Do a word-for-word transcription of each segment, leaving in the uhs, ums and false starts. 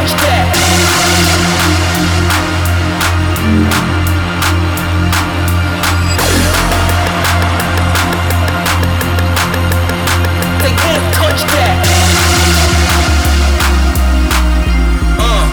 touch that. They can't touch that. Uh.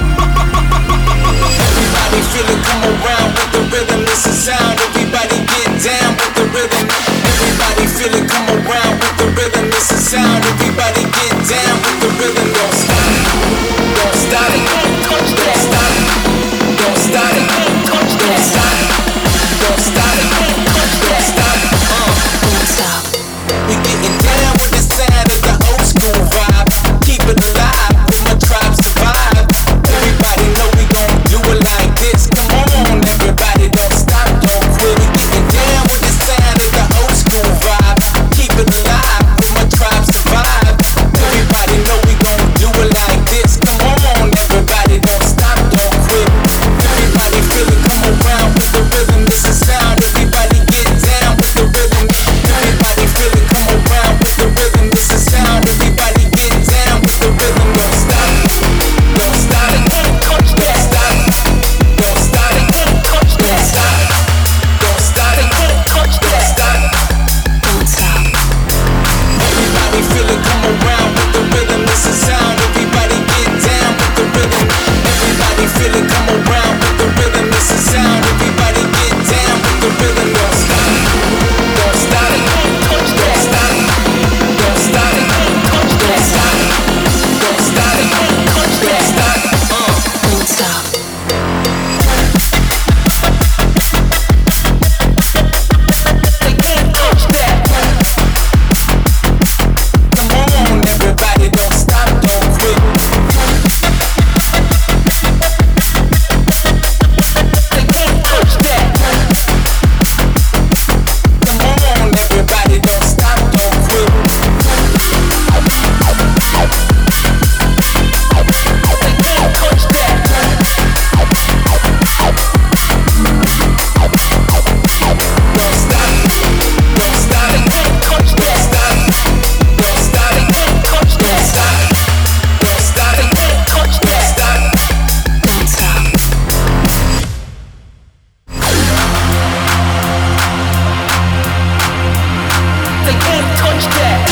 Everybody feel it, come around with the rhythm. It's a sound. Everybody get down with the rhythm. Everybody feel it, come around with the rhythm. It's a sound. Everybody get down with the rhythm. Don't stop it. Don't stop it. Don't stop it. Don't stop it. Don't stop it. Don't stop it. Don't stop it. Uh. Don't stop. We getting down with the sound of the old school vibe. Keep it alive with my tribe survive. Everybody know we gon' do it like this. Come on, everybody, don't stop, don't quit. We getting down with the sound of the old school vibe. Keep it alive with my tribe survive. Everybody know we gon' do it like this. Come on, everybody, don't stop, don't quit. Everybody feel it, come around with the rhythm. This is sound. Everybody get down with the rhythm. Everybody feel it, come around with the rhythm. This is sound. Everybody get down with the rhythm. Don't stop, don't stop it, don't stop it, don't stop it, don't stop it, don't stop it, don't stop it, don't stop. Everybody feel it, come around with the rhythm. This is sound. Everybody get down with the rhythm. Everybody feel it, come around with the rhythm. This is sound. Everybody get down with the rhythm. Don't stop it, don't stop it, don't stop it, don't stop it, don't stop it, don't stop it, don't stop it, uh, don't stop. They can't touch that. Come on, everybody, don't stop, don't quit. They can't touch that. Come on, everybody, don't stop, don't quit. They can't touch that. Don't stop, don't stop it, don't touch that. Don't stop it, don't touch that. Don't stop it, don't touch that. Don't stop. They can't touch that.